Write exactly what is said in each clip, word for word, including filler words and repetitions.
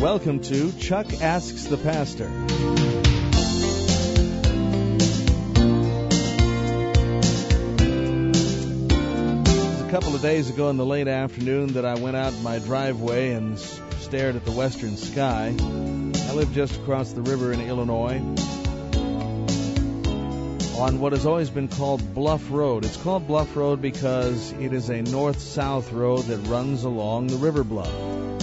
welcome to Chuck Asks the Pastor. It was a couple of days ago in the late afternoon that I went out in my driveway and s- stared at the western sky. I live just across the river in Illinois on what has always been called Bluff Road. It's called Bluff Road because it is a north-south road that runs along the river bluff.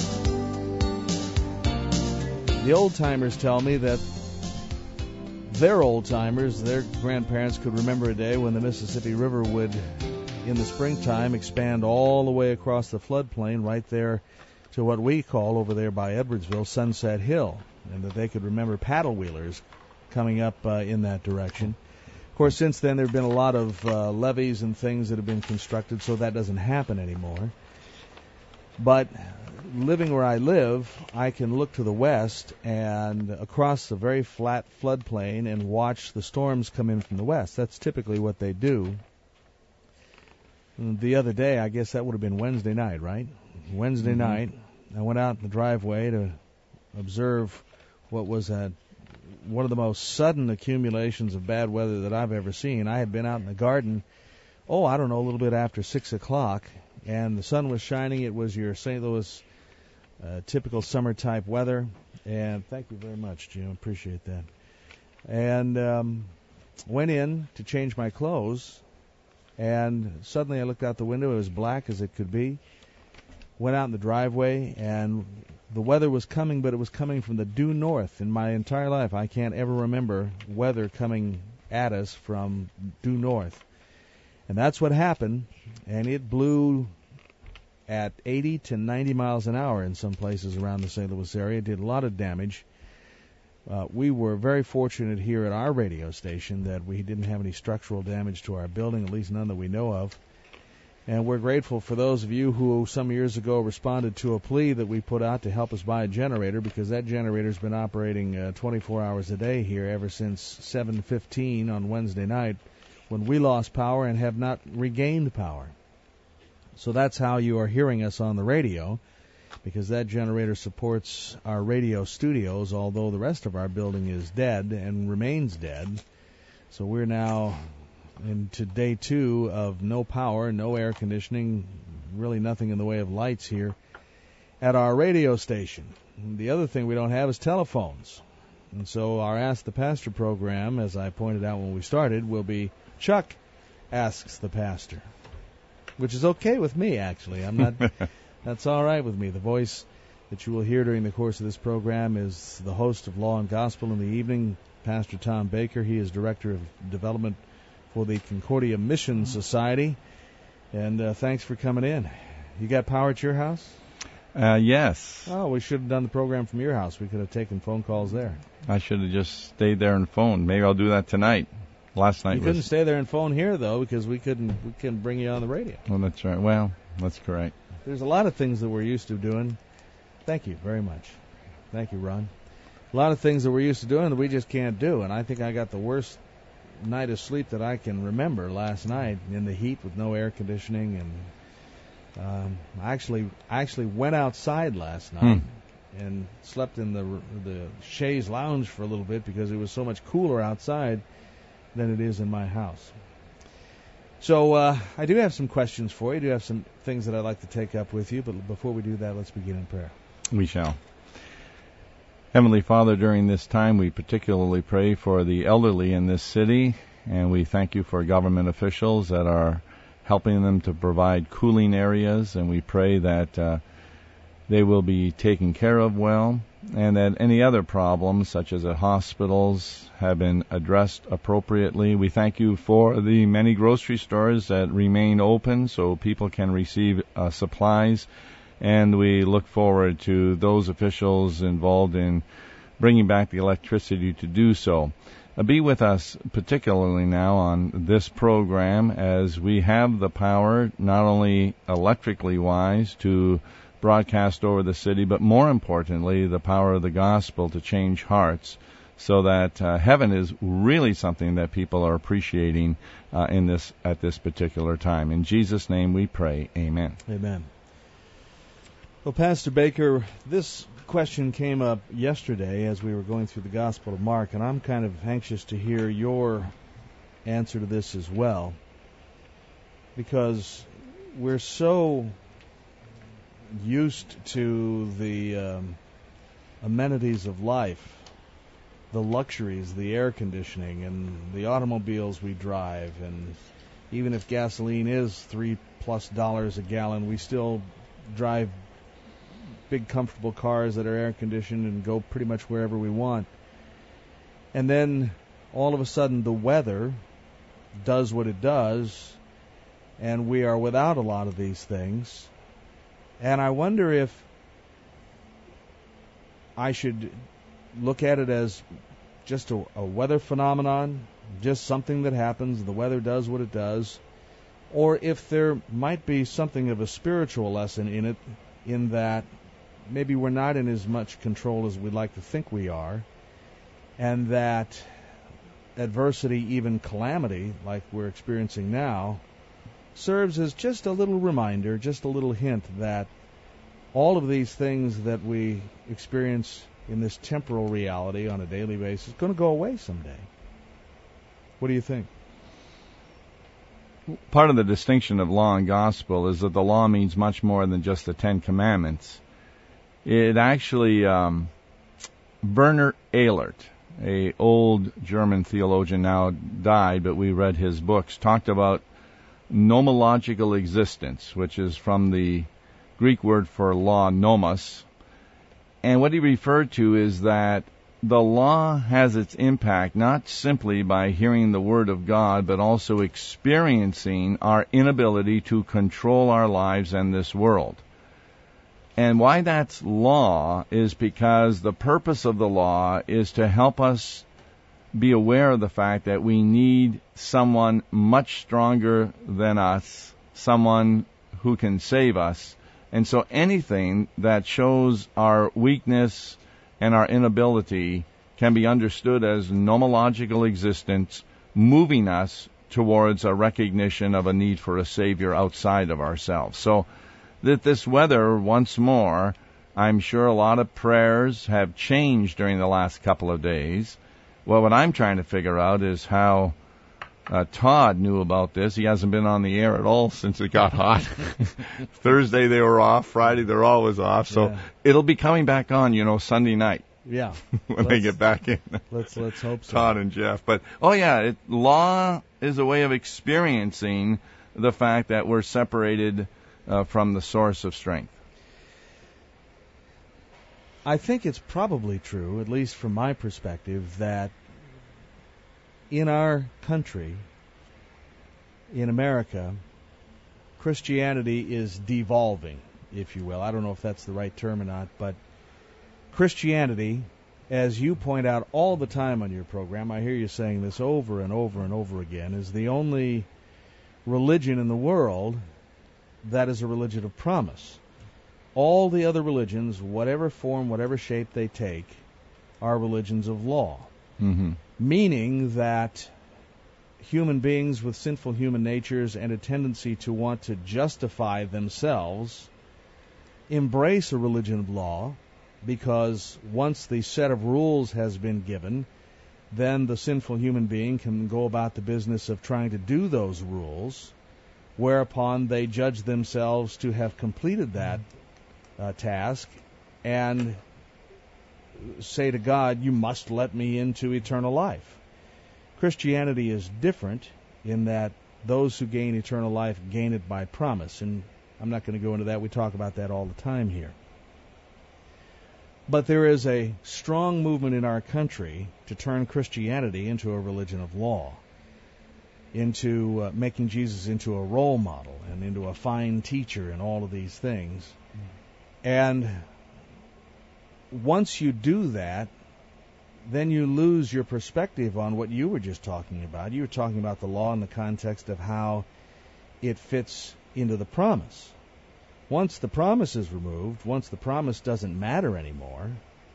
The old-timers tell me that their old-timers, their grandparents could remember a day when the Mississippi River would, in the springtime, expand all the way across the floodplain right there to what we call over there by Edwardsville Sunset Hill, and that they could remember paddle wheelers coming up uh, in that direction. Of course, since then there have been a lot of uh, levees and things that have been constructed, so that doesn't happen anymore. But living where I live, I can look to the west and across the very flat floodplain and watch the storms come in from the west. That's typically what they do. The other day, I guess that would have been Wednesday night, right? Wednesday mm-hmm. night, I went out in the driveway to observe what was a, one of the most sudden accumulations of bad weather that I've ever seen. I had been out in the garden, oh, I don't know, a little bit after six o'clock, and the sun was shining. It was your Saint Louis uh, typical summer-type weather, and thank you very much, Jim. Appreciate that. And um, went in to change my clothes, and suddenly I looked out the window. It was black as it could be. Went out in the driveway, and the weather was coming, but it was coming from the due north. In my entire life, I can't ever remember weather coming at us from due north. And that's what happened, and it blew at eighty to ninety miles an hour in some places around the Saint Louis area. It did a lot of damage. Uh, we were very fortunate here at our radio station that we didn't have any structural damage to our building, at least none that we know of. And we're grateful for those of you who some years ago responded to a plea that we put out to help us buy a generator, because that generator's been operating uh, twenty-four hours a day here ever since seven fifteen on Wednesday night, when we lost power and have not regained power. So that's how you are hearing us on the radio, because that generator supports our radio studios, although the rest of our building is dead and remains dead. So we're now into day two of no power, no air conditioning, really nothing in the way of lights here at our radio station. And the other thing we don't have is telephones. And so our Ask the Pastor program, as I pointed out when we started, will be Chuck Asks the Pastor, which is okay with me, actually. I'm not. That's all right with me. The voice that you will hear during the course of this program is the host of Law and Gospel in the evening, Pastor Tom Baker. He is Director of Development for the Concordia Mission Society. And uh, thanks for coming in. You got power at your house? Uh, yes. Oh, we should have done the program from your house. We could have taken phone calls there. I should have just stayed there and phoned. Maybe I'll do that tonight. Last night you was... couldn't stay there and phone here, though, because we couldn't we couldn't bring you on the radio. Well, that's right. Well, that's correct. There's a lot of things that we're used to doing. Thank you very much. Thank you, Ron. A lot of things that we're used to doing that we just can't do, and I think I got the worst night of sleep that I can remember last night in the heat with no air conditioning, and um, I actually I actually went outside last night hmm. and slept in the the chaise lounge for a little bit because it was so much cooler outside than it is in my house. So uh, I do have some questions for you. I do have some things that I'd like to take up with you, but before we do that, let's begin in prayer. We shall. Heavenly Father, during this time, we particularly pray for the elderly in this city, and we thank you for government officials that are helping them to provide cooling areas, and we pray that uh, they will be taken care of well, and that any other problems, such as at hospitals, have been addressed appropriately. We thank you for the many grocery stores that remain open so people can receive uh, supplies. And we look forward to those officials involved in bringing back the electricity to do so. Uh, be with us particularly now on this program as we have the power, not only electrically wise, to broadcast over the city, but more importantly, the power of the gospel to change hearts, so that uh, heaven is really something that people are appreciating uh, in this at this particular time. In Jesus' name we pray, amen. Amen. Well, Pastor Baker, this question came up yesterday as we were going through the Gospel of Mark, and I'm kind of anxious to hear your answer to this as well, because we're so used to the um, amenities of life, the luxuries, the air conditioning, and the automobiles we drive, and even if gasoline is three plus dollars a gallon, we still drive big comfortable cars that are air conditioned and go pretty much wherever we want. And then all of a sudden the weather does what it does, and we are without a lot of these things. And I wonder if I should look at it as just a, a weather phenomenon, just something that happens, the weather does what it does, or if there might be something of a spiritual lesson in it, in that maybe we're not in as much control as we'd like to think we are, and that adversity, even calamity, like we're experiencing now, serves as just a little reminder, just a little hint that all of these things that we experience in this temporal reality on a daily basis is going to go away someday. What do you think? Part of the distinction of law and gospel is that the law means much more than just the Ten Commandments. It actually, um, Werner Ehlert, a old German theologian, now died, but we read his books, talked about nomological existence, which is from the Greek word for law, nomos. And what he referred to is that the law has its impact not simply by hearing the word of God, but also experiencing our inability to control our lives and this world. And why that's law is because the purpose of the law is to help us be aware of the fact that we need someone much stronger than us, someone who can save us. And so anything that shows our weakness and our inability can be understood as nomological existence, moving us towards a recognition of a need for a Savior outside of ourselves. So that this weather, once more, I'm sure a lot of prayers have changed during the last couple of days. Well, what I'm trying to figure out is how uh, Todd knew about this. He hasn't been on the air at all since it got hot. Thursday they were off. Friday they're always off. So yeah. It'll be coming back on, you know, Sunday night. Yeah. when they get back in. let's let's hope so. Todd and Jeff. But, oh, yeah, it, law is a way of experiencing the fact that we're separated Uh, from the source of strength. I think it's probably true, at least from my perspective, that in our country, in America, Christianity is devolving, if you will. I don't know if that's the right term or not, but Christianity, as you point out all the time on your program, I hear you saying this over and over and over again, is the only religion in the world that is a religion of promise. All the other religions, whatever form, whatever shape they take, are religions of law. Mm-hmm. Meaning that human beings with sinful human natures and a tendency to want to justify themselves embrace a religion of law, because once the set of rules has been given, then the sinful human being can go about the business of trying to do those rules, whereupon they judge themselves to have completed that uh, task and say to God, you must let me into eternal life. Christianity is different in that those who gain eternal life gain it by promise, and I'm not going to go into that. We talk about that all the time here. But there is a strong movement in our country to turn Christianity into a religion of law, into uh, making Jesus into a role model and into a fine teacher and all of these things. And once you do that, then you lose your perspective on what you were just talking about. You were talking about the law in the context of how it fits into the promise. Once the promise is removed, once the promise doesn't matter anymore,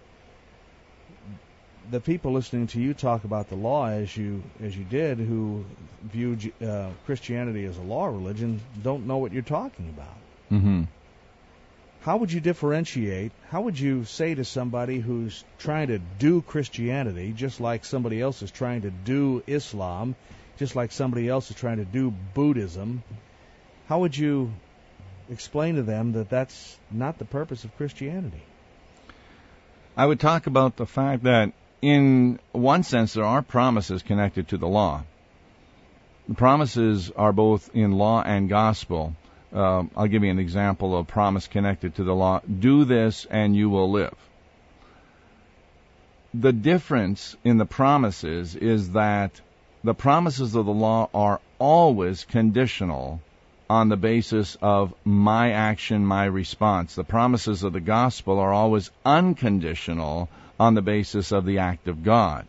the people listening to you talk about the law as you as you did, who view uh, Christianity as a law religion, don't know what you're talking about. Mm-hmm. how would you differentiate, how would you say to somebody who's trying to do Christianity, just like somebody else is trying to do Islam, just like somebody else is trying to do Buddhism, how would you explain to them that that's not the purpose of Christianity? I would talk about the fact that in one sense there are promises connected to the law. The promises are both in law and gospel. Uh, I'll give you an example of promise connected to the law. Do this and you will live. The difference in the promises is that the promises of the law are always conditional on the basis of my action, my response. The promises of the gospel are always unconditional on the basis of the act of God.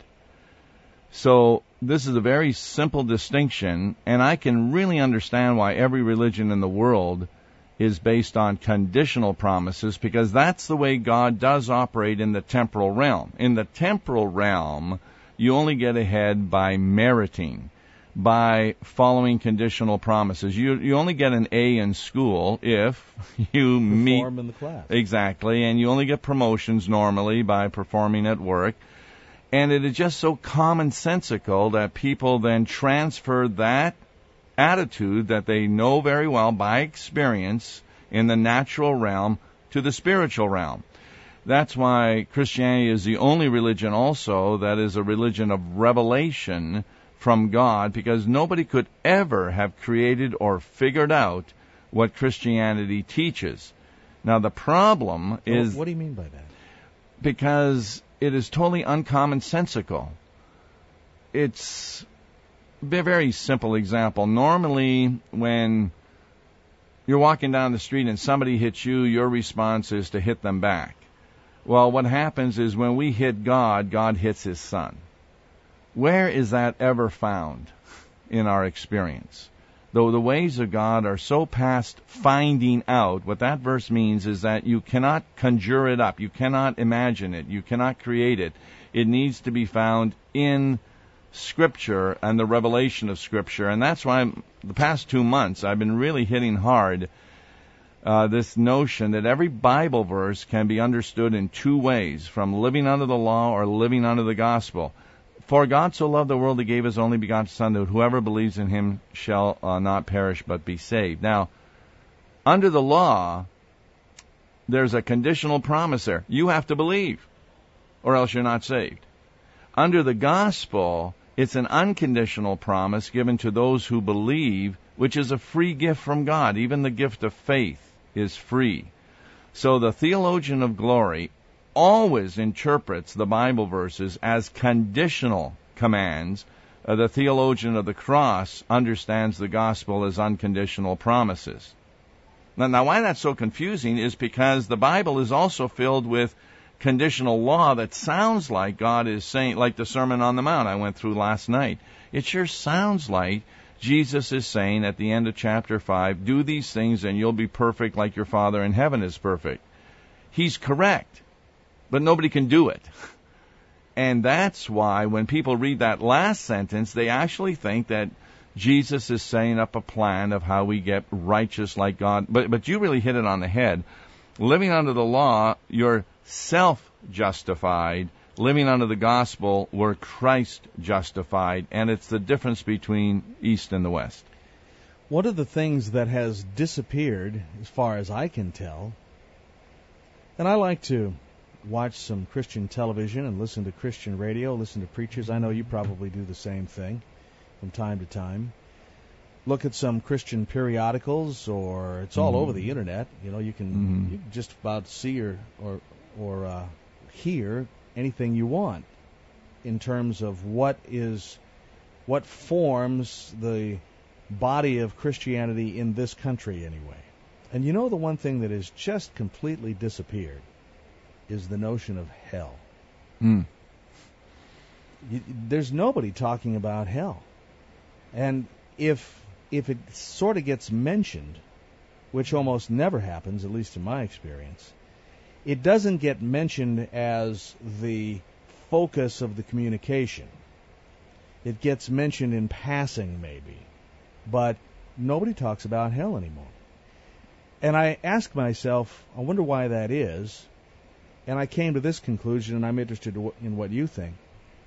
So this is a very simple distinction, and I can really understand why every religion in the world is based on conditional promises, because that's the way God does operate in the temporal realm. In the temporal realm, you only get ahead by meriting, by following conditional promises. You you only get an A in school if you meet Perform in the class. Exactly, and you only get promotions normally by performing at work. And it is just so commonsensical that people then transfer that attitude that they know very well by experience in the natural realm to the spiritual realm. That's why Christianity is the only religion also that is a religion of revelation from God, because nobody could ever have created or figured out what Christianity teaches. Now the problem is... What do you mean by that? Because it is totally uncommonsensical. It's a very simple example. Normally, when you're walking down the street and somebody hits you, your response is to hit them back. Well, what happens is when we hit God, God hits His Son. Where is that ever found in our experience? Though the ways of God are so past finding out, what that verse means is that you cannot conjure it up. You cannot imagine it. You cannot create it. It needs to be found in Scripture and the revelation of Scripture. And that's why the past two months I've been really hitting hard uh, this notion that every Bible verse can be understood in two ways, from living under the law or living under the gospel. For God so loved the world, He gave His only begotten Son, that whoever believes in Him shall uh, not perish but be saved. Now, under the law, there's a conditional promise there. You have to believe, or else you're not saved. Under the gospel, it's an unconditional promise given to those who believe, which is a free gift from God. Even the gift of faith is free. So the theologian of glory always interprets the Bible verses as conditional commands. Uh, the theologian of the cross understands the gospel as unconditional promises. Now, now, why that's so confusing is because the Bible is also filled with conditional law that sounds like God is saying, like the Sermon on the Mount I went through last night. It sure sounds like Jesus is saying at the end of chapter five, do these things and you'll be perfect like your Father in heaven is perfect. He's correct. But nobody can do it. And that's why when people read that last sentence, they actually think that Jesus is setting up a plan of how we get righteous like God. But but you really hit it on the head. Living under the law, you're self-justified. Living under the gospel, we're Christ-justified. And it's the difference between East and the West. One of the things that has disappeared, as far as I can tell, and I like to watch some Christian television and listen to Christian radio, listen to preachers. I know you probably do the same thing from time to time. Look at some Christian periodicals, or it's all mm-hmm. over the internet. You know, you can, mm-hmm. you can just about see or or, or uh, hear anything you want in terms of what is what forms the body of Christianity in this country anyway. And you know, the one thing that has just completely disappeared is the notion of hell. Mm. You, there's nobody talking about hell. And if if it sort of gets mentioned, which almost never happens, at least in my experience, it doesn't get mentioned as the focus of the communication. It gets mentioned in passing maybe, but nobody talks about hell anymore. And I asked myself, I wonder why that is. And I came to this conclusion, and I'm interested in what you think.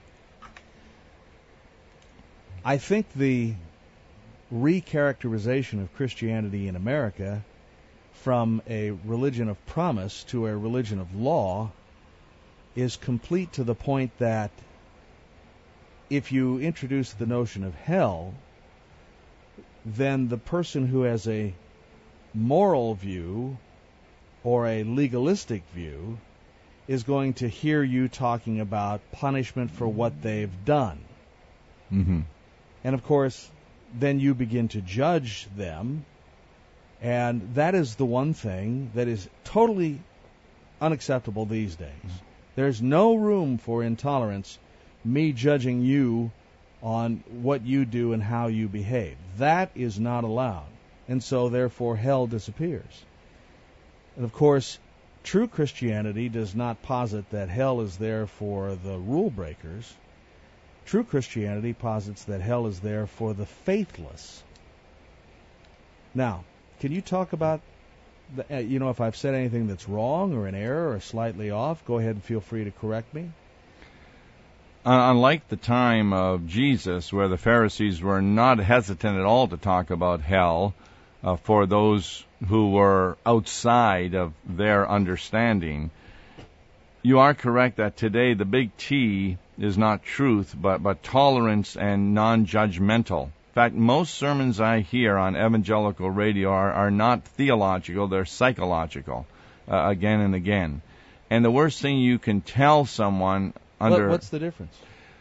I think the recharacterization of Christianity in America from a religion of promise to a religion of law is complete to the point that if you introduce the notion of hell, then the person who has a moral view or a legalistic view is going to hear you talking about punishment for what they've done. Mm-hmm. And of course, then you begin to judge them, and that is the one thing that is totally unacceptable these days. Mm-hmm. There's no room for intolerance, me judging you on what you do and how you behave. That is not allowed. And so, therefore, hell disappears. And of course, true Christianity does not posit that hell is there for the rule breakers. True Christianity posits that hell is there for the faithless. Now, can you talk about, the, uh, you know, if I've said anything that's wrong or an error or slightly off, go ahead and feel free to correct me. Uh, unlike the time of Jesus, where the Pharisees were not hesitant at all to talk about hell uh, for those who were outside of their understanding, you are correct that today the big T is not truth, but, but tolerance and non-judgmental. In fact, most sermons I hear on evangelical radio are, are not theological, they're psychological, uh, again and again. And the worst thing you can tell someone under... What, what's the difference?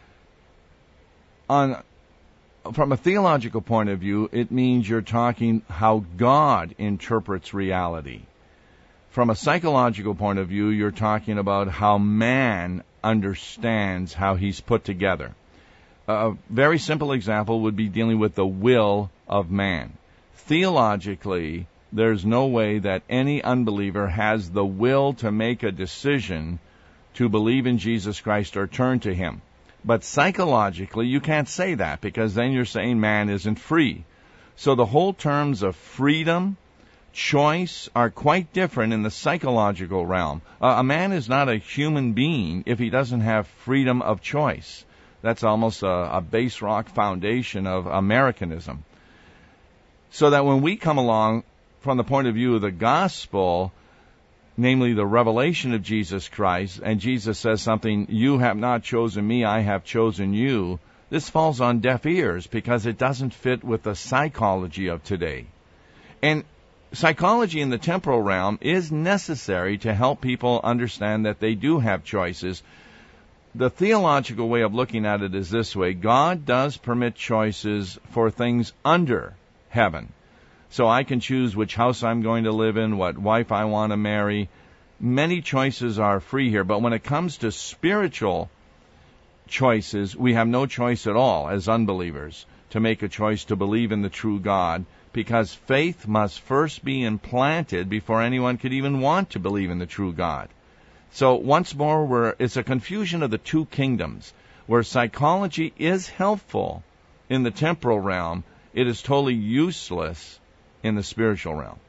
On, from a theological point of view, it means you're talking how God interprets reality. From a psychological point of view, you're talking about how man understands how he's put together. A very simple example would be dealing with the will of man. Theologically, there's no way that any unbeliever has the will to make a decision to believe in Jesus Christ or turn to him. But psychologically, you can't say that, because then you're saying man isn't free. So the whole terms of freedom, choice are quite different in the psychological realm. Uh, a man is not a human being if he doesn't have freedom of choice. That's almost a, a base rock foundation of Americanism. So that when we come along from the point of view of the gospel, namely the revelation of Jesus Christ, and Jesus says something, you have not chosen me, I have chosen you, this falls on deaf ears because it doesn't fit with the psychology of today. And psychology in the temporal realm is necessary to help people understand that they do have choices. The theological way of looking at it is this way. God does permit choices for things under heaven. So I can choose which house I'm going to live in, what wife I want to marry. Many choices are free here, but when it comes to spiritual choices, we have no choice at all as unbelievers to make a choice to believe in the true God, because faith must first be implanted before anyone could even want to believe in the true God. So once more, we're, it's a confusion of the two kingdoms. Where psychology is helpful in the temporal realm, it is totally useless in the spiritual realm.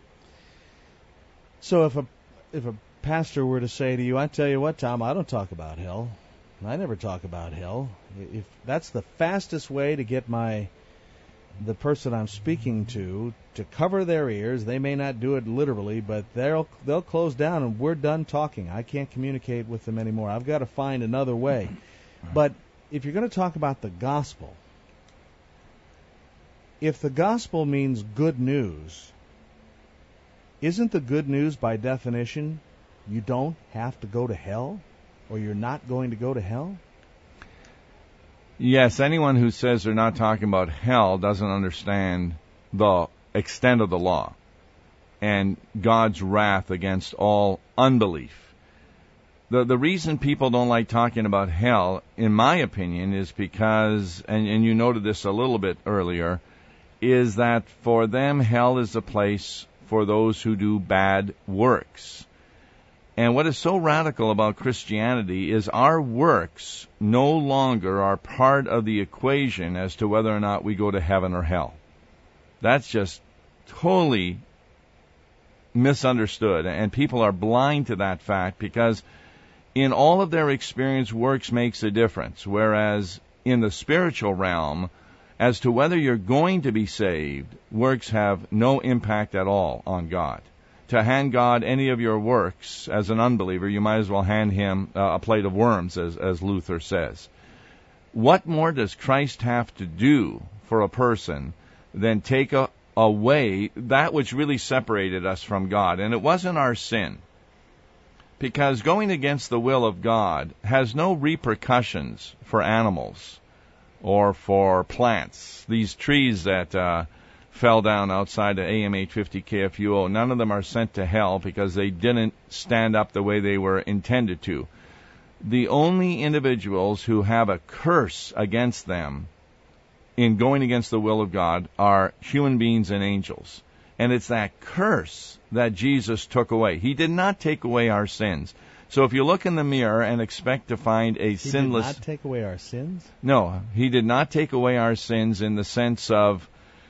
So if a if a pastor were to say to you, I tell you what, Tom, I don't talk about hell. I never talk about hell. If that's the fastest way to get my the person I'm speaking to to cover their ears, they may not do it literally, but they'll they'll close down and we're done talking. I can't communicate with them anymore. I've got to find another way. But if you're going to talk about the gospel, if the gospel means good news, isn't the good news by definition you don't have to go to hell, or you're not going to go to hell? Yes, anyone who says they're not talking about hell doesn't understand the extent of the law and God's wrath against all unbelief. The the reason people don't like talking about hell, in my opinion, is because, and, and you noted this a little bit earlier, is that for them hell is a place for those who do bad works. And what is so radical about Christianity is our works no longer are part of the equation as to whether or not we go to heaven or hell. That's just totally misunderstood, and people are blind to that fact because in all of their experience, works makes a difference, whereas in the spiritual realm, as to whether you're going to be saved, works have no impact at all on God. To hand God any of your works as an unbeliever, you might as well hand him uh, a plate of worms, as, as Luther says. What more does Christ have to do for a person than take a, away that which really separated us from God? And it wasn't our sin. Because going against the will of God has no repercussions for animals or for plants. These trees that uh, fell down outside of A M eight fifty K F U O, none of them are sent to hell because they didn't stand up the way they were intended to. The only individuals who have a curse against them in going against the will of God are human beings and angels. And it's that curse that Jesus took away. He did not take away our sins. So if you look in the mirror and expect to find a he sinless... He did not take away our sins? No, he did not take away our sins in the sense of...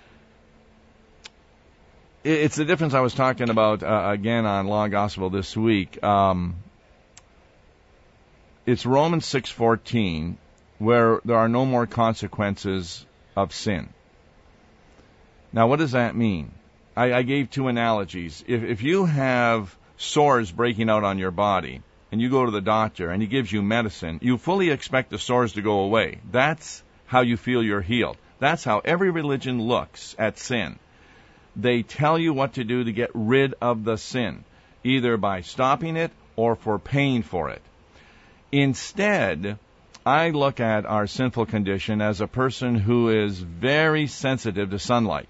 It's the difference I was talking about, uh, again, on Law and Gospel this week. Um, it's Romans six fourteen, where there are no more consequences of sin. Now, what does that mean? I, I gave two analogies. If, if you have sores breaking out on your body, and you go to the doctor, and he gives you medicine, you fully expect the sores to go away. That's how you feel you're healed. That's how every religion looks at sin. They tell you what to do to get rid of the sin, either by stopping it or for paying for it. Instead, I look at our sinful condition as a person who is very sensitive to sunlight.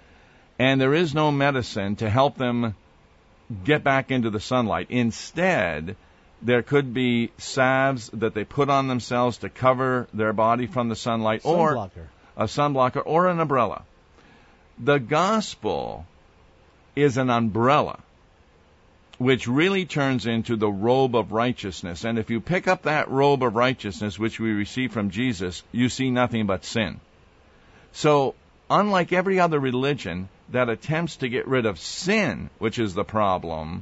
And there is no medicine to help them get back into the sunlight. Instead, there could be salves that they put on themselves to cover their body from the sunlight, or a sunblocker, or an umbrella. The gospel is an umbrella, which really turns into the robe of righteousness. And if you pick up that robe of righteousness, which we receive from Jesus, you see nothing but sin. So, unlike every other religion that attempts to get rid of sin, which is the problem,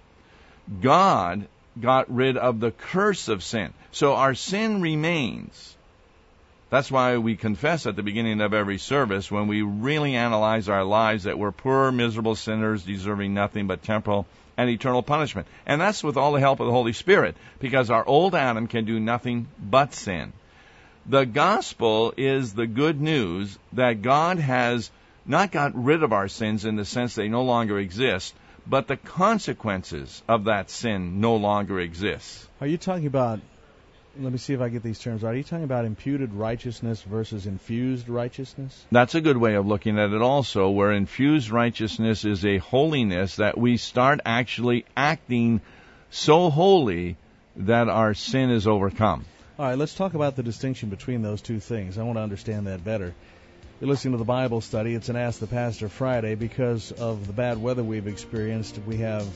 God got rid of the curse of sin. So our sin remains. That's why we confess at the beginning of every service, when we really analyze our lives, that we're poor, miserable sinners deserving nothing but temporal and eternal punishment. And that's with all the help of the Holy Spirit, because our old Adam can do nothing but sin. The gospel is the good news that God has not got rid of our sins in the sense they no longer exist, but the consequences of that sin no longer exist. Are you talking about, let me see if I get these terms right, are you talking about imputed righteousness versus infused righteousness? That's a good way of looking at it also, where infused righteousness is a holiness that we start actually acting so holy that our sin is overcome. All right, let's talk about the distinction between those two things. I want to understand that better. You're listening to the Bible study. It's an Ask the Pastor Friday. Because of the bad weather we've experienced, we have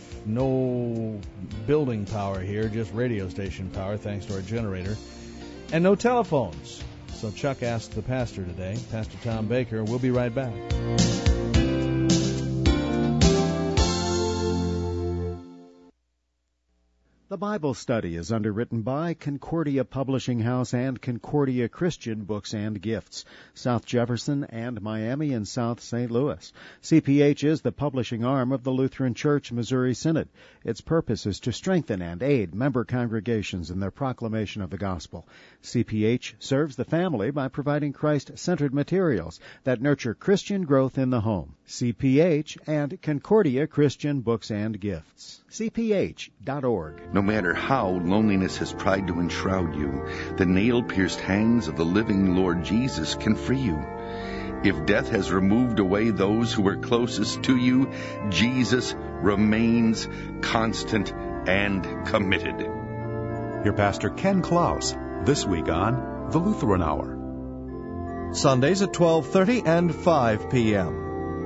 no building power here, just radio station power, thanks to our generator, and no telephones. So Chuck asked the pastor today, Pastor Tom Baker. We'll be right back. The Bible study is underwritten by Concordia Publishing House and Concordia Christian Books and Gifts, South Jefferson and Miami and South Saint Louis. C P H is the publishing arm of the Lutheran Church Missouri Synod. Its purpose is to strengthen and aid member congregations in their proclamation of the gospel. C P H serves the family by providing Christ-centered materials that nurture Christian growth in the home. C P H and Concordia Christian Books and Gifts. C P H dot org. No matter how loneliness has tried to enshroud you, the nail-pierced hands of the living Lord Jesus can free you. If death has removed away those who were closest to you, Jesus remains constant and committed. Hear Pastor Ken Klaus this week on The Lutheran Hour. Sundays at twelve thirty and five p.m.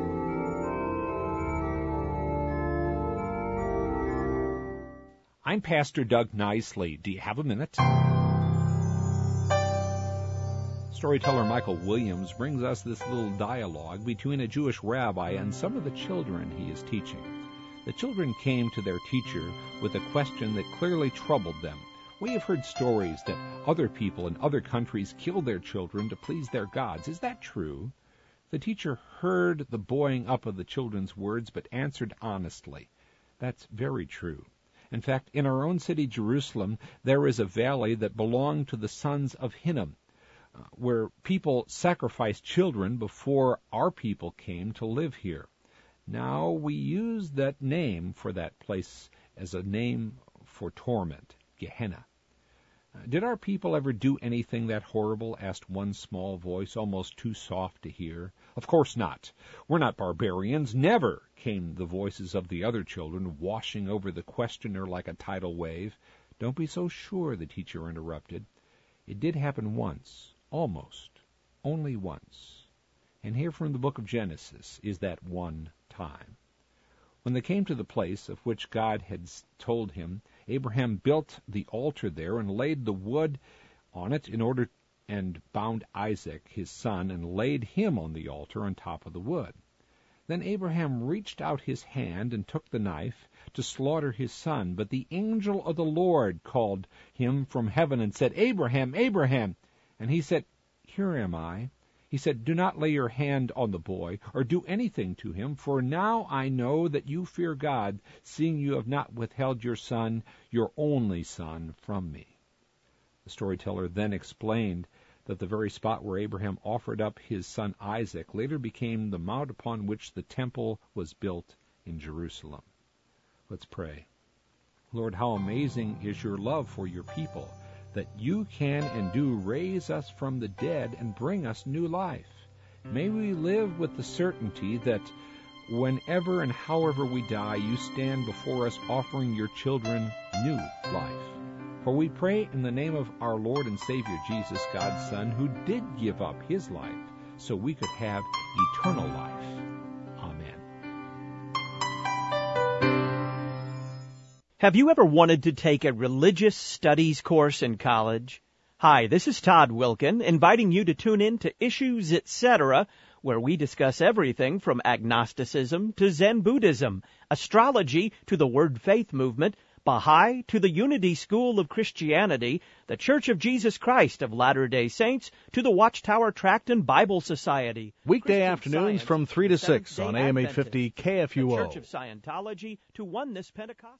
I'm Pastor Doug Nicely. Do you have a minute? Storyteller Michael Williams brings us this little dialogue between a Jewish rabbi and some of the children he is teaching. The children came to their teacher with a question that clearly troubled them. We have heard stories that other people in other countries kill their children to please their gods. Is that true? The teacher heard the buoying up of the children's words, but answered honestly. That's very true. In fact, in our own city, Jerusalem, there is a valley that belonged to the sons of Hinnom, uh, where people sacrificed children before our people came to live here. Now we use that name for that place as a name for torment, Gehenna. Uh, did our people ever do anything that horrible? Asked one small voice, almost too soft to hear. Of course not. We're not barbarians. Never, came the voices of the other children, washing over the questioner like a tidal wave. Don't be so sure, the teacher interrupted. It did happen once, almost, only once. And here from the book of Genesis is that one time. When they came to the place of which God had told him, Abraham built the altar there and laid the wood on it in order and bound Isaac, his son, and laid him on the altar on top of the wood. Then Abraham reached out his hand and took the knife to slaughter his son. But the angel of the Lord called him from heaven and said, Abraham, Abraham. And he said, Here am I. He said, Do not lay your hand on the boy, or do anything to him, for now I know that you fear God, seeing you have not withheld your son, your only son, from me. The storyteller then explained that the very spot where Abraham offered up his son Isaac later became the mount upon which the temple was built in Jerusalem. Let's pray. Lord, how amazing is your love for your people, that you can and do raise us from the dead and bring us new life. May we live with the certainty that whenever and however we die, you stand before us offering your children new life. For we pray in the name of our Lord and Savior Jesus, God's Son, who did give up his life so we could have eternal life. Amen. Have you ever wanted to take a religious studies course in college? Hi, this is Todd Wilkin, inviting you to tune in to Issues et cetera, where we discuss everything from agnosticism to Zen Buddhism, astrology to the Word Faith movement, Baha'i to the Unity School of Christianity, the Church of Jesus Christ of Latter-day Saints to the Watchtower Tracton Bible Society. Weekday Christian afternoons Science, from three to six on A M eight fifty K F U O. The Church of Scientology to Oneness Pentecostalism.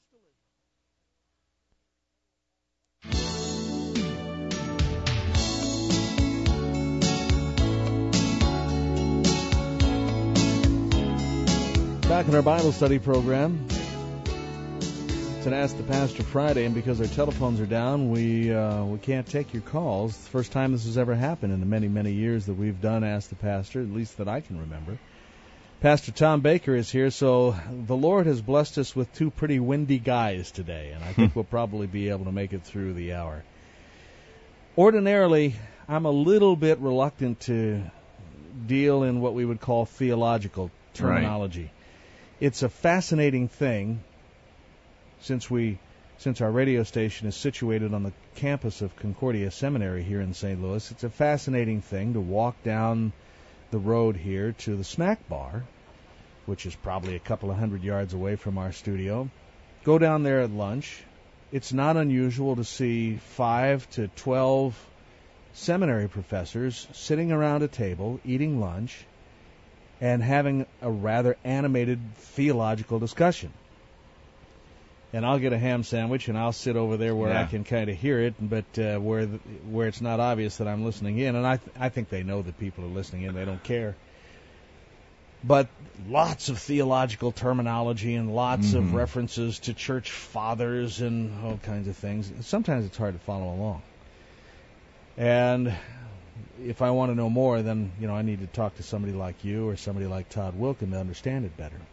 Back in our Bible study program. It's an Ask the Pastor Friday, and because our telephones are down, we uh, we can't take your calls. It's the first time this has ever happened in the many, many years that we've done Ask the Pastor, at least that I can remember. Pastor Tom Baker is here, so the Lord has blessed us with two pretty windy guys today, and I think we'll probably be able to make it through the hour. Ordinarily, I'm a little bit reluctant to deal in what we would call theological terminology. Right. It's a fascinating thing. Since we, since our radio station is situated on the campus of Concordia Seminary here in Saint Louis, it's a fascinating thing to walk down the road here to the snack bar, which is probably a couple of hundred yards away from our studio. Go down there at lunch. It's not unusual to see five to twelve seminary professors sitting around a table, eating lunch, and having a rather animated theological discussion. And I'll get a ham sandwich, and I'll sit over there where yeah. I can kind of hear it, but uh, where the, where it's not obvious that I'm listening in. And I th- I think they know that people are listening in. They don't care. But lots of theological terminology and lots mm-hmm. of references to church fathers and all kinds of things. Sometimes it's hard to follow along. And if I want to know more, then you know I need to talk to somebody like you or somebody like Todd Wilkin to understand it better.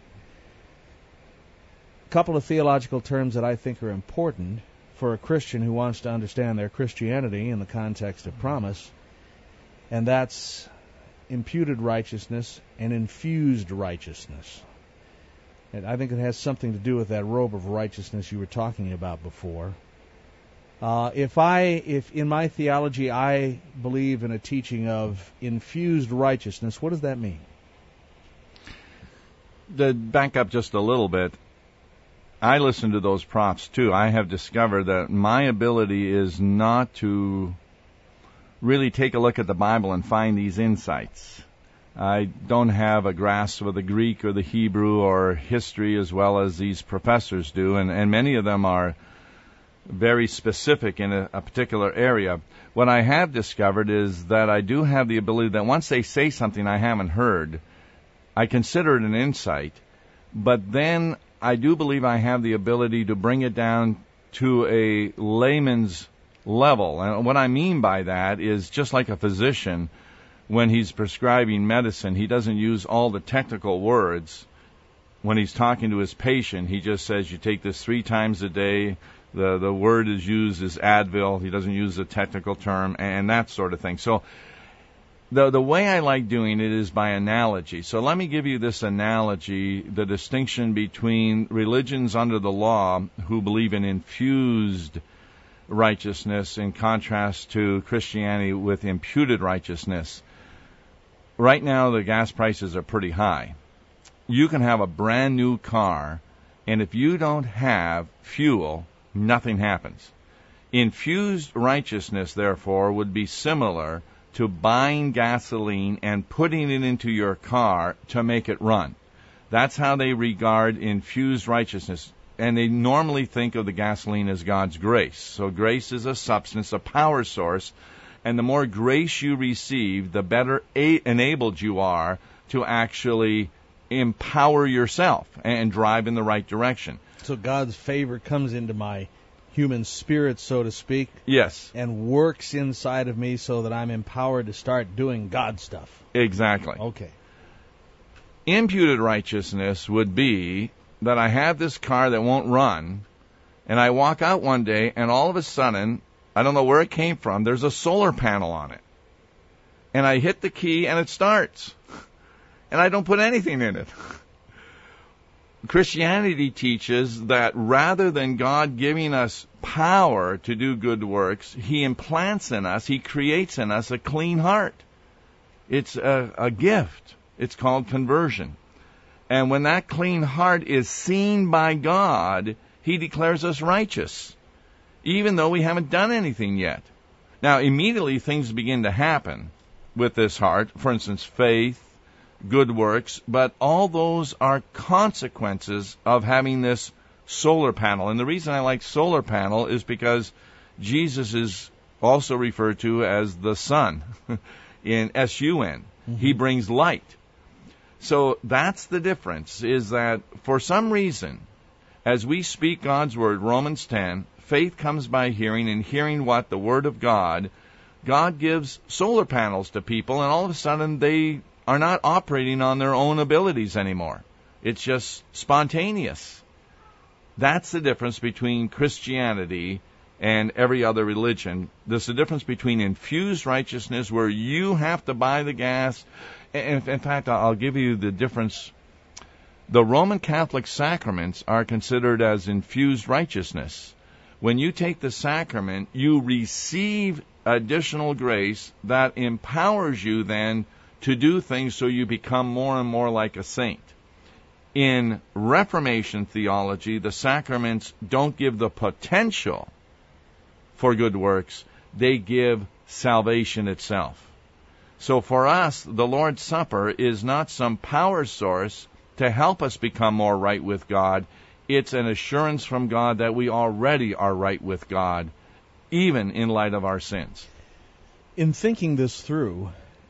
Couple of theological terms that I think are important for a Christian who wants to understand their Christianity in the context of promise, and that's imputed righteousness and infused righteousness. And I think it has something to do with that robe of righteousness you were talking about before. Uh, if I, if in my theology I believe in a teaching of infused righteousness, what does that mean? To back up just a little bit, I listen to those profs too. I have discovered that my ability is not to really take a look at the Bible and find these insights. I don't have a grasp of the Greek or the Hebrew or history as well as these professors do, and, and many of them are very specific in a, a particular area. What I have discovered is that I do have the ability that once they say something I haven't heard, I consider it an insight, but then I do believe I have the ability to bring it down to a layman's level. And what I mean by that is just like a physician, when he's prescribing medicine, he doesn't use all the technical words. When he's talking to his patient, he just says, you take this three times a day. The the word is used as Advil. He doesn't use the technical term and that sort of thing. So the the way I like doing it is by analogy. So let me give you this analogy, the distinction between religions under the law who believe in infused righteousness in contrast to Christianity with imputed righteousness. Right now, the gas prices are pretty high. You can have a brand new car, and if you don't have fuel, nothing happens. Infused righteousness, therefore, would be similar to buying gasoline and putting it into your car to make it run. That's how they regard infused righteousness. And they normally think of the gasoline as God's grace. So grace is a substance, a power source, and the more grace you receive, the better a- enabled you are to actually empower yourself and drive in the right direction. So God's favor comes into my human spirit, so to speak. Yes. And works inside of me so that I'm empowered to start doing God stuff. Exactly. Okay. Imputed righteousness would be that I have this car that won't run, and I walk out one day, and all of a sudden, I don't know where it came from, there's a solar panel on it. And I hit the key, and it starts. And I don't put anything in it. Christianity teaches that rather than God giving us power to do good works, He implants in us, He creates in us a clean heart. It's a, a gift. It's called conversion. And when that clean heart is seen by God, He declares us righteous, even though we haven't done anything yet. Now, immediately things begin to happen with this heart. For instance, faith, good works, but all those are consequences of having this solar panel. And the reason I like solar panel is because Jesus is also referred to as the sun in S U N. Mm-hmm. He brings light. So that's the difference, is that for some reason, as we speak God's word, Romans ten, faith comes by hearing, and hearing what? The word of God. God gives solar panels to people, and all of a sudden they are not operating on their own abilities anymore. It's just spontaneous. That's the difference between Christianity and every other religion. There's a difference between infused righteousness, where you have to buy the gas. In, in fact, I'll give you the difference. The Roman Catholic sacraments are considered as infused righteousness. When you take the sacrament, you receive additional grace that empowers you then to do things so you become more and more like a saint. In Reformation theology, the sacraments don't give the potential for good works. They give salvation itself. So for us, the Lord's Supper is not some power source to help us become more right with God. It's an assurance from God that we already are right with God, even in light of our sins. In thinking this through,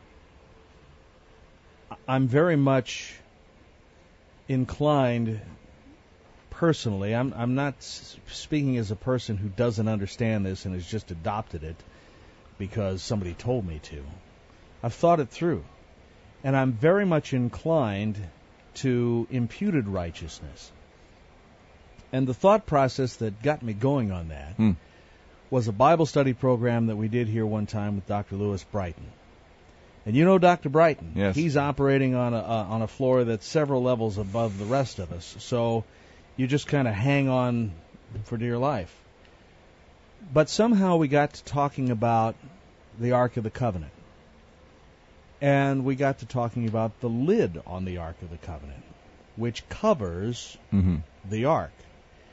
I'm very much inclined, personally, I'm, I'm not speaking as a person who doesn't understand this and has just adopted it because somebody told me to. I've thought it through, and I'm very much inclined to imputed righteousness. And the thought process that got me going on that hmm. was a Bible study program that we did here one time with Doctor Lewis Brighton. And you know Doctor Brighton. Yes. He's operating on a uh, on a floor that's several levels above the rest of us. So you just kind of hang on for dear life. But somehow we got to talking about the Ark of the Covenant. And we got to talking about the lid on the Ark of the Covenant, which covers mm-hmm. the Ark.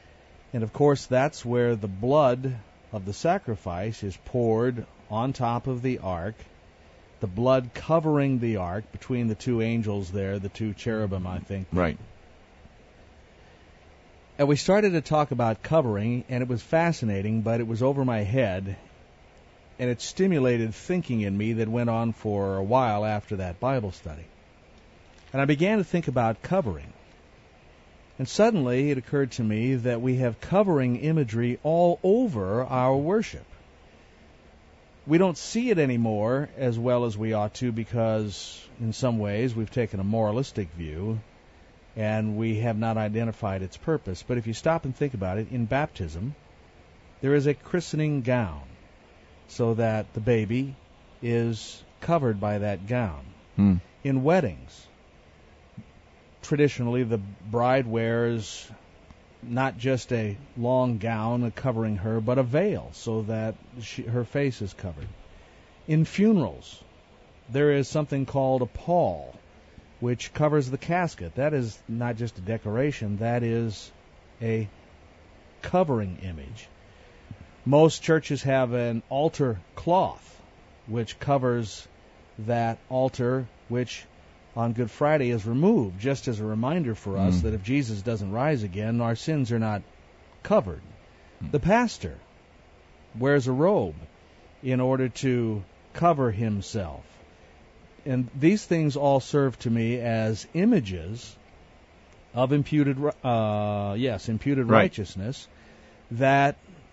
And of course, that's where the blood of the sacrifice is poured on top of the ark, the blood covering the ark between the two angels there, the two cherubim, I think. Right. And we started to talk about covering, and it was fascinating, but it was over my head, and it stimulated thinking in me that went on for a while after that Bible study. And I began to think about covering. And suddenly it occurred to me that we have covering imagery all over our worship. We don't see it anymore as well as we ought to because, in some ways, we've taken a moralistic view and we have not identified its purpose. But if you stop and think about it, in baptism, there is a christening gown so that the baby is covered by that gown. Hmm. In weddings, traditionally the bride wears not just a long gown covering her, but a veil so that she, her face is covered. In funerals, there is something called a pall, which covers the casket. That is not just a decoration, that is a covering image. Most churches have an altar cloth, which covers that altar, which on Good Friday is removed, just as a reminder for us mm. that if Jesus doesn't rise again, our sins are not covered. Mm. The pastor wears a robe in order to cover himself. And these things all serve to me as images of imputed, uh, yes, imputed right. righteousness, that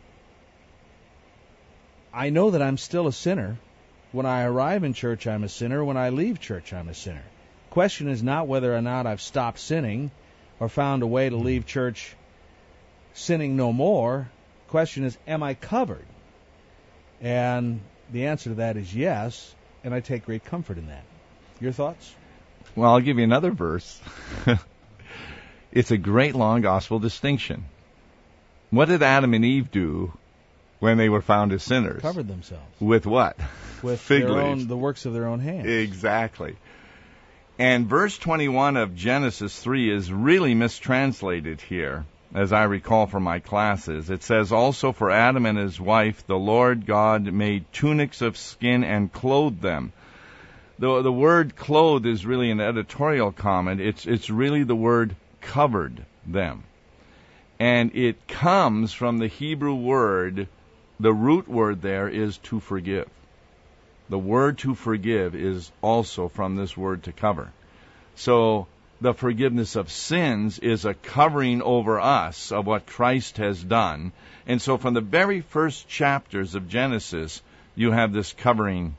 I know that I'm still a sinner. When I arrive in church, I'm a sinner. When I leave church, I'm a sinner. The question is not whether or not I've stopped sinning or found a way to leave church sinning no more. The question is, am I covered? And the answer to that is yes, and I take great comfort in that. Your thoughts? Well, I'll give you another verse. It's a great long gospel distinction. What did Adam and Eve do when they were found as sinners? Covered themselves. With what? With Fig their leaves. own, the works of their own hands. Exactly. And verse twenty-one of Genesis three is really mistranslated here, as I recall from my classes. It says, also for Adam and his wife, the Lord God made tunics of skin and clothed them. The, the word clothed is really an editorial comment. It's, it's really the word covered them. And it comes from the Hebrew word, the root word there is to forgive. The word to forgive is also from this word to cover. So the forgiveness of sins is a covering over us of what Christ has done. And so from the very first chapters of Genesis, you have this covering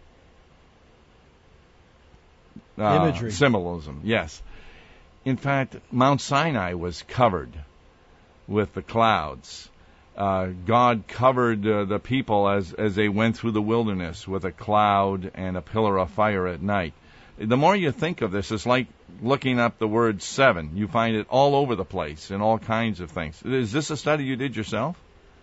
uh, imagery. Symbolism. Yes. In fact, Mount Sinai was covered with the clouds. Uh, God covered uh, the people as, as they went through the wilderness with a cloud and a pillar of fire at night. The more you think of this, it's like looking up the word seven. You find it all over the place in all kinds of things. Is this a study you did yourself?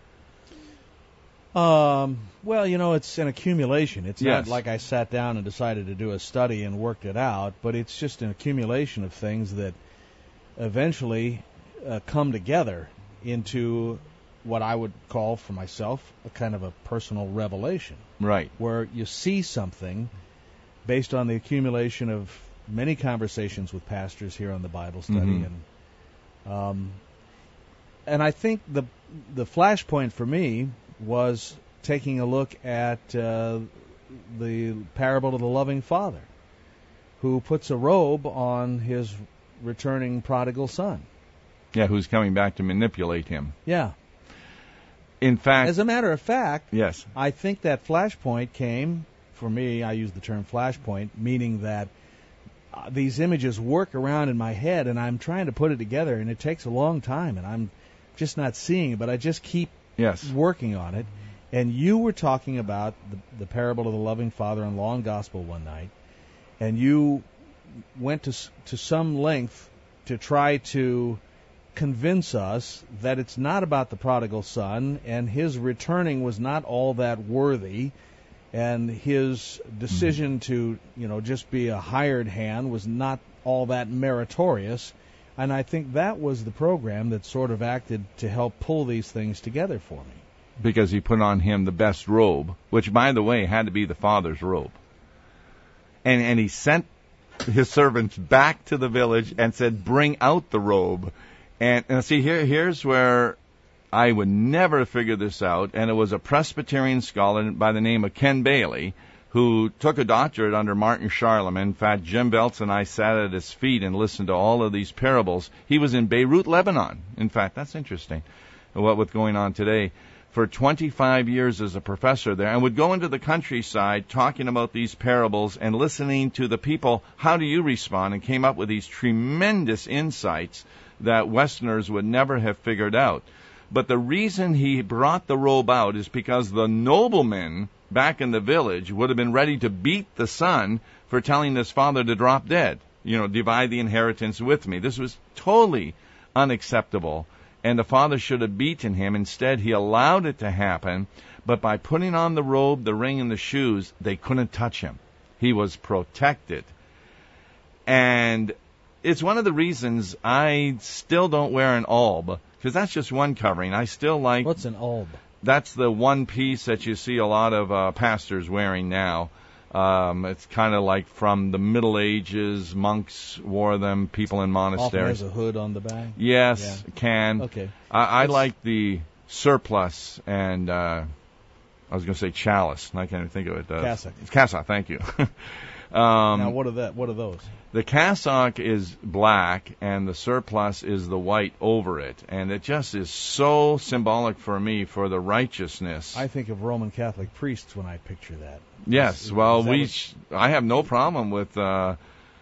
Um, well, you know, it's an accumulation. It's yes. not like I sat down and decided to do a study and worked it out, but it's just an accumulation of things that eventually uh, come together into what I would call for myself a kind of a personal revelation. Right. Where you see something based on the accumulation of many conversations with pastors here on the Bible study. Mm-hmm. And um, and I think the the flashpoint for me was taking a look at uh, the parable of the loving father who puts a robe on his returning prodigal son. Yeah, who's coming back to manipulate him. Yeah. In fact... As a matter of fact, yes. I think that flashpoint came, for me, I use the term flashpoint, meaning that uh, these images work around in my head, and I'm trying to put it together, and it takes a long time, and I'm just not seeing it, but I just keep yes. working on it. And you were talking about the, the parable of the loving father in Long Gospel one night, and you went to to some length to try to convince us that it's not about the prodigal son, and his returning was not all that worthy, and his decision to, you know, just be a hired hand was not all that meritorious. And I think that was the program that sort of acted to help pull these things together for me. Because he put on him the best robe, which, by the way, had to be the father's robe. And and he sent his servants back to the village and said, bring out the robe. And, and see, here here's where I would never figure this out. And it was a Presbyterian scholar by the name of Ken Bailey, who took a doctorate under Martin Charlemagne. In fact, Jim Belts and I sat at his feet and listened to all of these parables. He was in Beirut, Lebanon. In fact, that's interesting, what was going on today. For twenty-five years as a professor there, and would go into the countryside talking about these parables and listening to the people, how do you respond, and came up with these tremendous insights that Westerners would never have figured out. But the reason he brought the robe out is because the noblemen back in the village would have been ready to beat the son for telling his father to drop dead. You know, divide the inheritance with me. This was totally unacceptable, and the father should have beaten him. Instead, he allowed it to happen, but by putting on the robe, the ring, and the shoes, they couldn't touch him. He was protected. And it's one of the reasons I still don't wear an alb, because that's just one covering. I still like... What's an alb? That's the one piece that you see a lot of uh, pastors wearing now. Um, it's kind of like from the Middle Ages. Monks wore them, people in monasteries. Often has a hood on the back? Yes, yeah. can. Okay. I, I like the surplice and, uh, I was going to say chalice. I can't even think of it. Uh, Cassock. Cassock, thank you. um, now, what are that? What are those? The cassock is black, and the surplice is the white over it. And it just is so symbolic for me for the righteousness. I think of Roman Catholic priests when I picture that. Yes, is, well, is we. what... Sh- I have no problem with uh,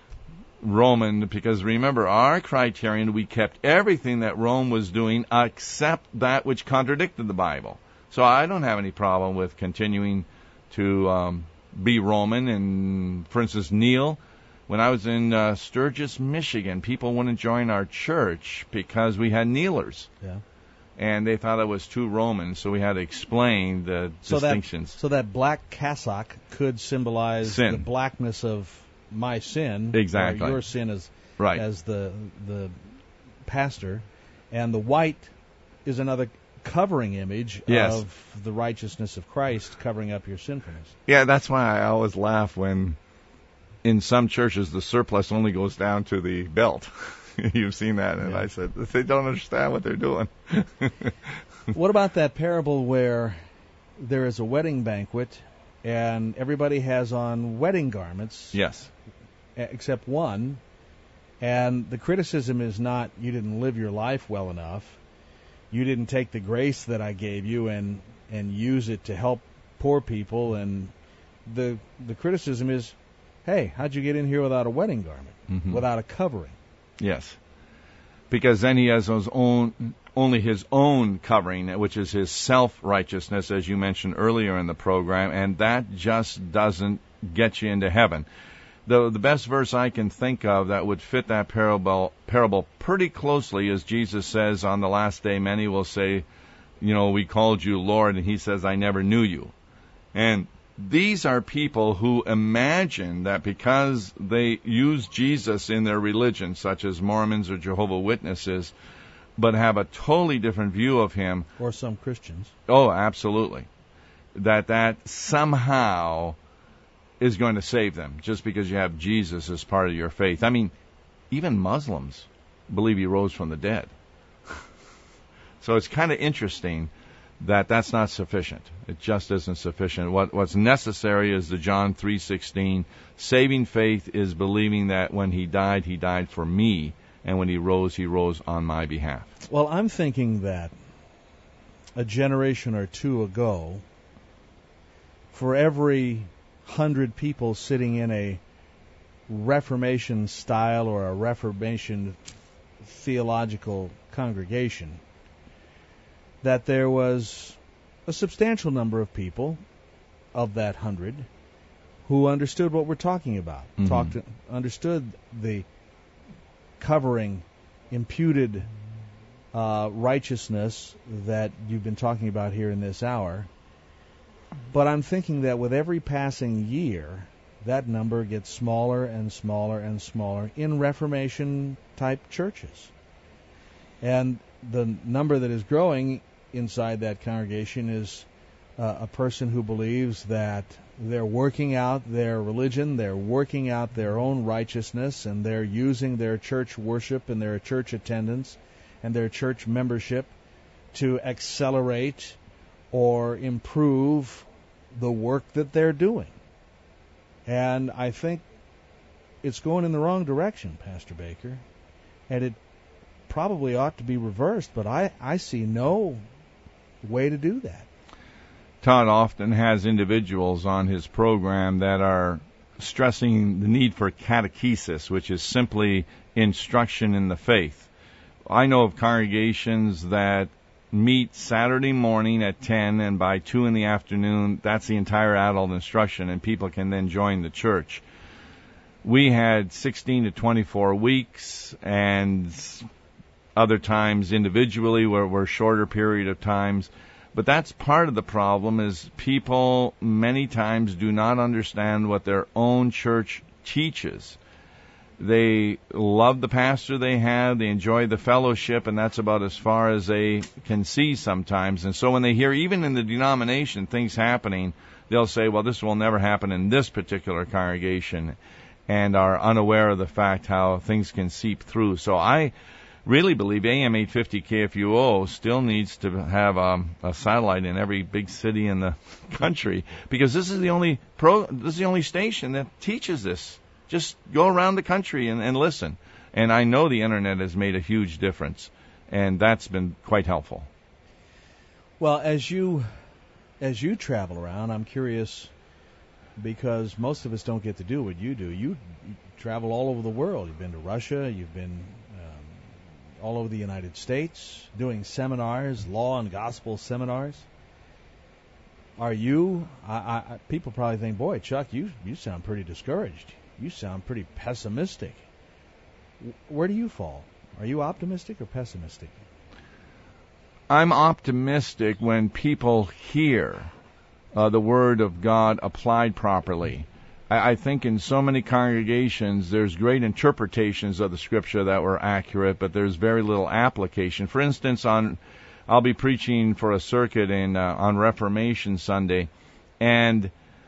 Roman, because remember, our criterion, we kept everything that Rome was doing except that which contradicted the Bible. So I don't have any problem with continuing to um, be Roman and, for instance, kneel. When I was in uh, Sturgis, Michigan, people wouldn't join our church because we had kneelers. Yeah. And they thought it was too Roman, so we had to explain the so distinctions. That, so that black cassock could symbolize sin. The blackness of my sin. Exactly. Or your sin as, right. as the the pastor. And the white is another covering image yes. of the righteousness of Christ covering up your sinfulness. Yeah, that's why I always laugh when in some churches the surplice only goes down to the belt. You've seen that, and yeah. I said, they don't understand what they're doing. What about that parable where there is a wedding banquet and everybody has on wedding garments? Yes. Except one, and the criticism is not you didn't live your life well enough, you didn't take the grace that I gave you and, and use it to help poor people, and the the criticism is, hey, how'd you get in here without a wedding garment, mm-hmm. without a covering? Yes, because then he has his own, only his own covering, which is his self-righteousness, as you mentioned earlier in the program, and that just doesn't get you into heaven. The, the best verse I can think of that would fit that parable, parable pretty closely is Jesus says, on the last day many will say, you know, we called you Lord, and he says, I never knew you. And these are people who imagine that because they use Jesus in their religion, such as Mormons or Jehovah's Witnesses, but have a totally different view of him. Or some Christians. Oh, absolutely. That that somehow is going to save them just because you have Jesus as part of your faith. I mean, even Muslims believe he rose from the dead. So it's kind of interesting that that's not sufficient. It just isn't sufficient. What what's necessary is the John three sixteen. Saving faith is believing that when he died, he died for me, and when he rose, he rose on my behalf. Well, I'm thinking that a generation or two ago, for every hundred people sitting in a Reformation style or a Reformation theological congregation, that there was a substantial number of people of that hundred who understood what we're talking about, mm-hmm. talked, understood the covering, imputed uh, righteousness that you've been talking about here in this hour. But I'm thinking that with every passing year, that number gets smaller and smaller and smaller in Reformation-type churches. And the number that is growing inside that congregation is uh, a person who believes that they're working out their religion, they're working out their own righteousness, and they're using their church worship and their church attendance and their church membership to accelerate or improve the work that they're doing. And I think it's going in the wrong direction, Pastor Baker, and it probably ought to be reversed, but I, I see no way to do that. Todd often has individuals on his program that are stressing the need for catechesis, which is simply instruction in the faith. I know of congregations that meet Saturday morning at ten, and by two in the afternoon, that's the entire adult instruction, and people can then join the church. We had sixteen to twenty-four weeks, and other times individually where we're shorter period of times. But that's part of the problem, is people many times do not understand what their own church teaches. They love the pastor they have, they enjoy the fellowship, and that's about as far as they can see sometimes. And so when they hear, even in the denomination, things happening, they'll say, well, this will never happen in this particular congregation, and are unaware of the fact how things can seep through. So I really believe A M eight fifty K F U O still needs to have um, a satellite in every big city in the country, because this is the only pro, this is the only station that teaches this. Just go around the country and, and listen. And I know the internet has made a huge difference, and that's been quite helpful. Well, as you as you travel around, I'm curious, because most of us don't get to do what you do. You, you travel all over the world. You've been to Russia. You've been um, all over the United States doing seminars, law and gospel seminars. Are you? I, I, people probably think, boy, Chuck, you you sound pretty discouraged. You sound pretty pessimistic. Where do you fall? Are you optimistic or pessimistic? I'm optimistic when people hear uh, the Word of God applied properly. I, I think in so many congregations there's great interpretations of the Scripture that were accurate, but there's very little application. For instance, on I'll be preaching for a circuit in uh, on Reformation Sunday, and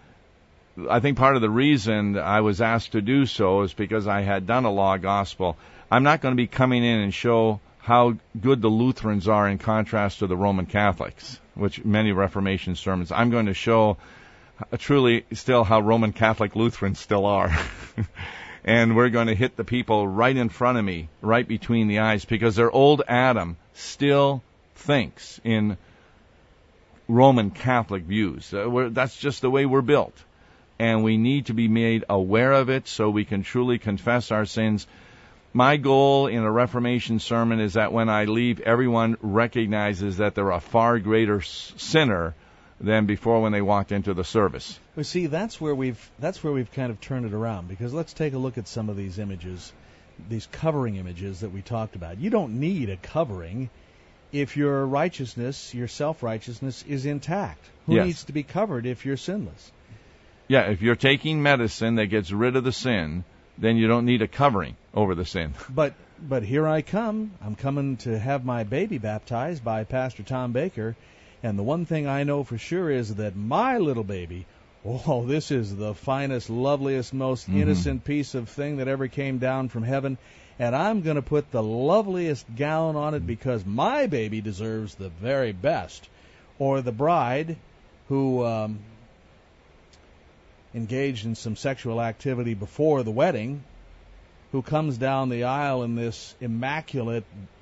I think part of the reason I was asked to do so is because I had done a law gospel. I'm not going to be coming in and show how good the Lutherans are in contrast to the Roman Catholics, which many Reformation sermons. I'm going to show truly still how Roman Catholic Lutherans still are. And we're going to hit the people right in front of me, right between the eyes, because their old Adam still thinks in Roman Catholic views. Uh, we're, that's just the way we're built. And we need to be made aware of it so we can truly confess our sins. My goal in a Reformation sermon is that when I leave, everyone recognizes that they're a far greater sinner than before when they walked into the service. Well, see, that's where we've that's where we've kind of turned it around, because let's take a look at some of these images, these covering images that we talked about. You don't need a covering if your righteousness, your self-righteousness, is intact. Who Yes. needs to be covered if you're sinless? Yeah, if you're taking medicine that gets rid of the sin, then you don't need a covering over the sin. But but here I come. I'm coming to have my baby baptized by Pastor Tom Baker, and the one thing I know for sure is that my little baby, oh, this is the finest, loveliest, most Mm-hmm. innocent piece of thing that ever came down from heaven, and I'm going to put the loveliest gown on it because my baby deserves the very best. Or the bride who um, engaged in some sexual activity before the wedding, who comes down the aisle in this immaculate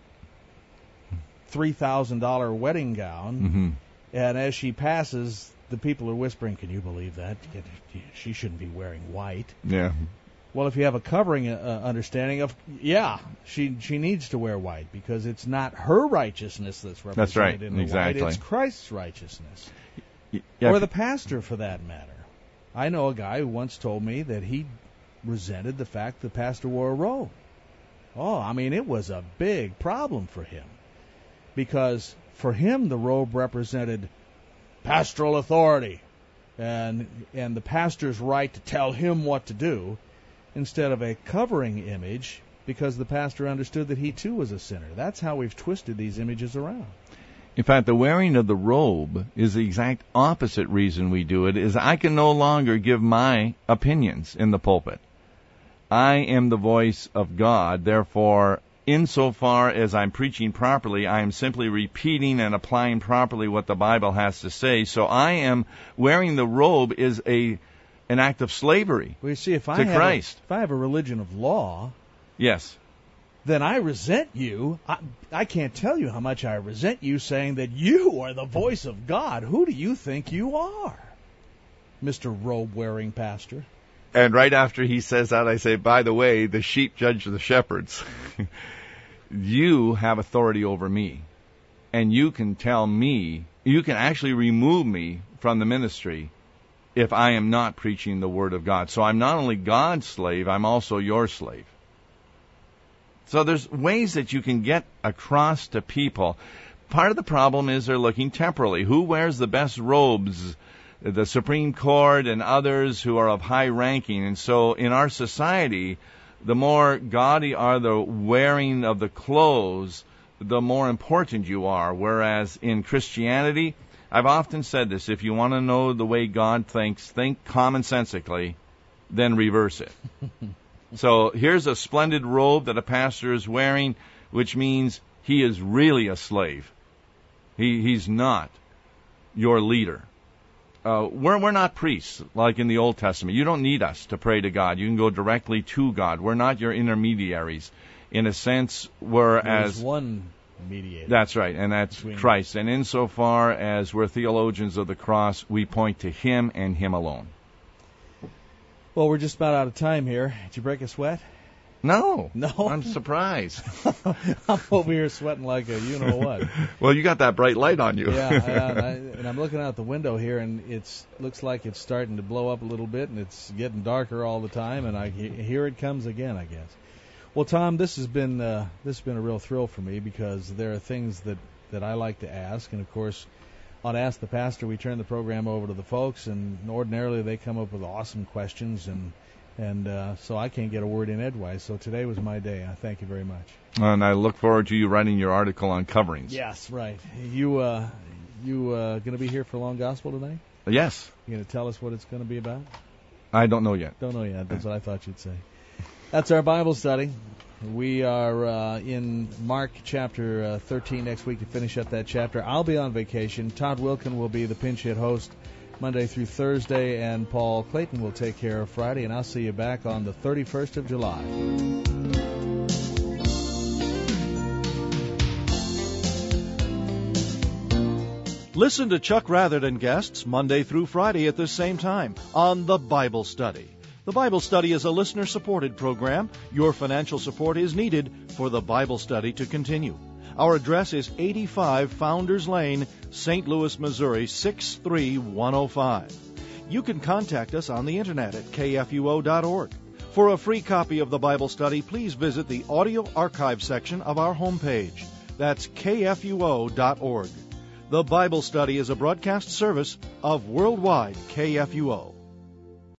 three thousand dollars wedding gown, Mm-hmm. and as she passes, the people are whispering, can you believe that? She shouldn't be wearing white. Yeah. Well, if you have a covering uh, understanding of, yeah, she she needs to wear white, because it's not her righteousness that's represented That's right, in the exactly. white, it's Christ's righteousness. Yeah, Or the pastor, for that matter. I know a guy who once told me that he resented the fact the pastor wore a robe. Oh, I mean, it was a big problem for him, because for him the robe represented pastoral authority, and and the pastor's right to tell him what to do, instead of a covering image, because the pastor understood that he too was a sinner. That's how we've twisted these images around. In fact, the wearing of the robe is the exact opposite reason we do it, is I can no longer give my opinions in the pulpit. I am the voice of God, therefore, insofar as I'm preaching properly, I am simply repeating and applying properly what the Bible has to say. So I am wearing the robe is a an act of slavery well, you see, if I to have Christ. A, if I have a religion of law, yes, then I resent you. I, I can't tell you how much I resent you saying that you are the voice of God. Who do you think you are, Mister robe-wearing pastor? And right after he says that, I say, by the way, the sheep judge the shepherds. You have authority over me, and you can tell me, you can actually remove me from the ministry if I am not preaching the Word of God. So I'm not only God's slave, I'm also your slave. So there's ways that you can get across to people. Part of the problem is they're looking temporally. Who wears the best robes? The Supreme Court and others who are of high ranking. And so in our society, the more gaudy are the wearing of the clothes, the more important you are. Whereas in Christianity, I've often said this, if you want to know the way God thinks, think commonsensically, then reverse it. So here's a splendid robe that a pastor is wearing, which means he is really a slave. He, he's not your leader. Uh, we're, we're not priests like in the Old Testament. You don't need us to pray to God. You can go directly to God. We're not your intermediaries. In a sense, we're There's as... one mediator. That's right, and that's between Christ. And insofar as we're theologians of the cross, we point to Him and Him alone. Well, we're just about out of time here. Did you break a sweat? No. No? I'm surprised. I'm over here sweating like a you-know-what. Well, you got that bright light on you. Yeah, and, I, and I'm looking out the window here, and it looks like it's starting to blow up a little bit, and it's getting darker all the time, and I here it comes again, I guess. Well, Tom, this has been uh, this has been a real thrill for me, because there are things that, that I like to ask, and of course, on Ask the Pastor, we turn the program over to the folks, and ordinarily they come up with awesome questions, and and uh, so I can't get a word in edgewise. So today was my day. I thank you very much. And I look forward to you writing your article on coverings. Yes, right. You uh, you uh, going to be here for Long Gospel tonight? Yes. You going to tell us what it's going to be about? I don't know yet. Don't know yet. That's what I thought you'd say. That's our Bible study. We are uh, in Mark chapter uh, thirteen next week to finish up that chapter. I'll be on vacation. Todd Wilkin will be the pinch hit host Monday through Thursday, and Paul Clayton will take care of Friday, and I'll see you back on the thirty-first of July. Listen to Chuck Rather and guests Monday through Friday at the same time on The Bible Study. The Bible Study is a listener-supported program. Your financial support is needed for the Bible Study to continue. Our address is eighty-five Founders Lane, Saint Louis, Missouri, six three one oh five. You can contact us on the internet at K F U O dot org. For a free copy of the Bible Study, please visit the audio archive section of our homepage. That's K F U O dot org. The Bible Study is a broadcast service of Worldwide K F U O.